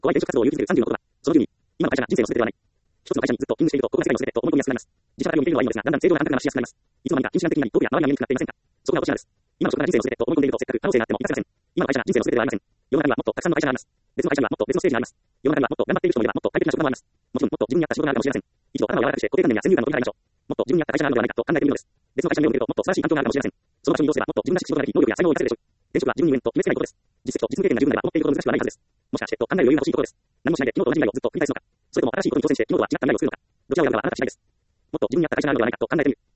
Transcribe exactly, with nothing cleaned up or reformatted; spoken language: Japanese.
怖い転職活動を勇気づけるさんじゅうの言葉。そのじゅうに、今の会社が人生の全てではない。一つの会社にずっと勤務していると、ここが世界の全てと思い込みやすくなります。自社からを見ているのはいいのですが、だんだん正常な感覚が増しやすくなります。いつの間にか近視眼的になり、遠くや周りが見えにくくなっていませんか。そこが落とし穴です。今の職場が人生の全てと思い込んでいると、せっかく可能性があっても満たせません。今の会社が人生の全てではありません。世の中にはもっとたくさんの会社があります。別の会社にはもっと別のステージがあります。世の中にはもっと頑張っている人もいれば、もっと快適な職場もあります。もちろん、もっと自分に合った仕事があるかもしれません。一度頭を柔らかくして固定観念や先入観の扉を開けましょう。もっと自分に合った会社があるのではないかと考えてみるのです。別の会社に目を向けると、もっと素晴らしい環境があるかもしれません。その場所に移動すれば、もっと自分らしく仕事ができ、能力や才能を生かせるでしょう。転職は自分に言えんと決めつけないことです。実績と実務経験が十分ならば、思っていること難しくはないはずです。もしかして、と考える余裕が欲しいことです。何もしないで、昨日と同じ未来をずっと繰り返すのか。それとも新しいことに挑戦して、昨日とは違った未来を作るのか。どちらを選ぶかはあなた次第です。もっと自分に合った会社があるのではないかと考えてみる。